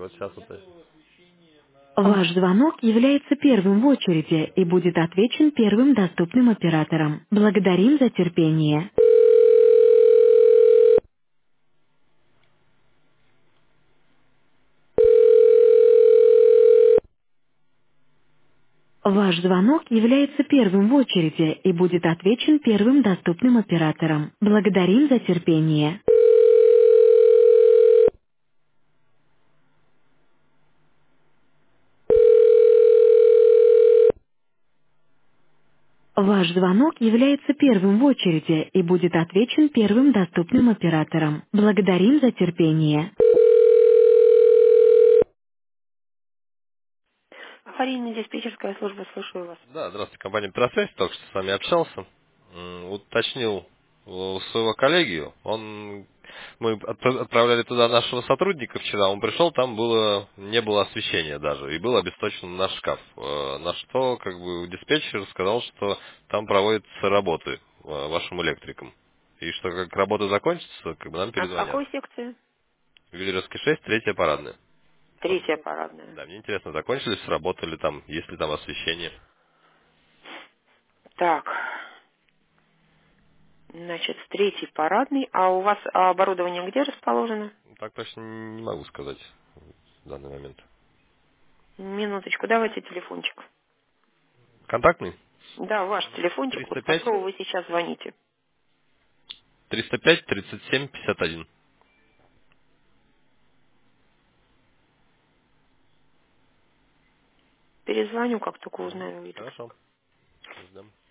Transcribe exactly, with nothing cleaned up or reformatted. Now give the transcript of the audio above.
Вот сейчас это... Ваш звонок является первым в очереди и будет отвечен первым доступным оператором. Благодарим за терпение. Ваш звонок является первым в очереди и будет отвечен первым доступным оператором. Благодарим за терпение. Ваш звонок является первым в очереди и будет отвечен первым доступным оператором. Благодарим за терпение. Аварийная диспетчерская служба, слушаю вас. Да, здравствуйте, компания Петросвязь, только что с вами общался. М, Уточнил у своего коллеги, он... Мы отпра- отправляли туда нашего сотрудника вчера, он пришел, там было, не было освещения даже, и был обесточен наш шкаф. Э, На что, как бы, диспетчер сказал, что там проводятся работы э, вашим электрикам. И что, как работа закончится, как бы нам А с перезвонят. какой секции? Ювелирский шесть, третья парадная. Вот. Третья парадная. Да, мне интересно, закончились, сработали там, есть ли там освещение. Так, значит, с третьей парадной. А у вас оборудование где расположено? Так точно не могу сказать в данный момент. Минуточку, давайте телефончик. Контактный? Да, ваш телефончик, вот триста с пять, которого вы сейчас звоните. триста пять, тридцать семь, пятьдесят один. Перезвоню, как только узнаю, Виток. Хорошо. Ждем.